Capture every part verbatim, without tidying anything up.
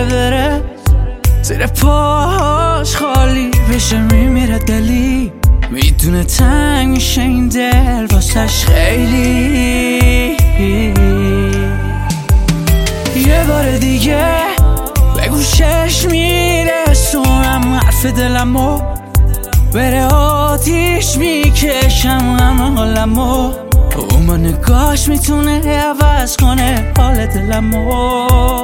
بره، زیر پاش خالی بشه میمیره دلی. میدونه تنگ میشه این دل واسش خیلی. یه بار دیگه به گوشش میرسونم حرف دلمو، بره آتیش میکشم همه حالمو. اون با نگاش میتونه عوض کنه حال دلمو.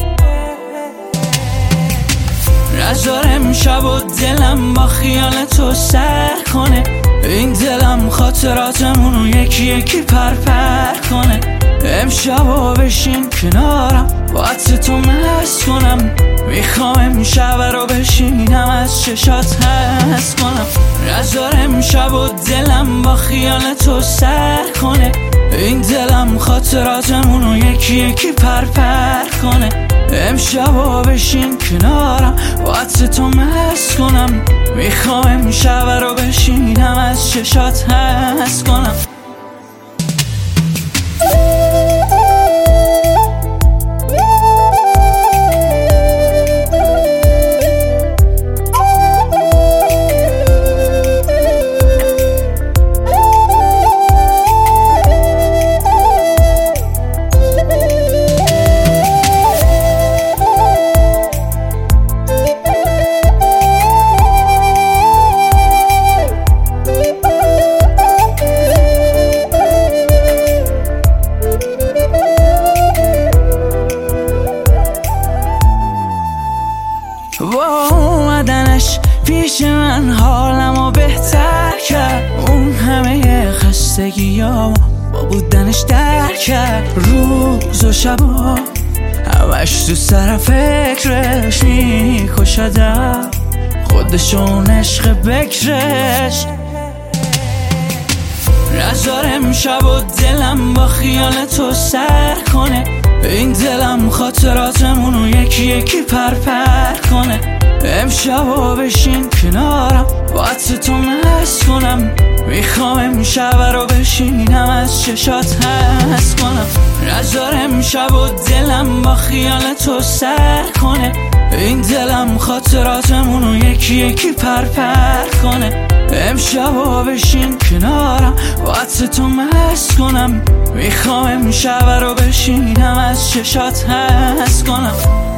نذار امشب و دلم با خیال تو سر کنه، این دلم خاطراتمونو یکی یکی پر پر کنه. امشب و بشین کنارم باید تو مست کنم، میخوام امشب رو بشینم از چشات هست کنم. نذار امشب و دلم با خیال تو سر کنه، این دلم خاطراتمونو یکی یکی پر پر کنه. امشب و بشین کنارم باید تو مست کنم، میخوام امشب رو بشینم از چشات هست کنم. با اومدنش پیش من حالمو بهتر کرد، اون همه خستگیامو با بودنش در کرد. روز و شبا همش تو سر فکرش میکشدم، خودشون عشق بکرش. نذار امشب و دلم با خیال تو سر کنه، این دلم خاطراتمونو یکی یکی پر پر کنه. امشب و بشین کنارم باید تو مست کنم، میخوام امشب رو بشینم از چشات هست کنم. نذار امشب و دلم با خیال تو سر کنه، این دلم خاطراتمونو یکی یکی پر پر کنه. امشب و بشین کنارم باید تو مست کنم، میخوام امشب رو بشینم از چشات هست کنم.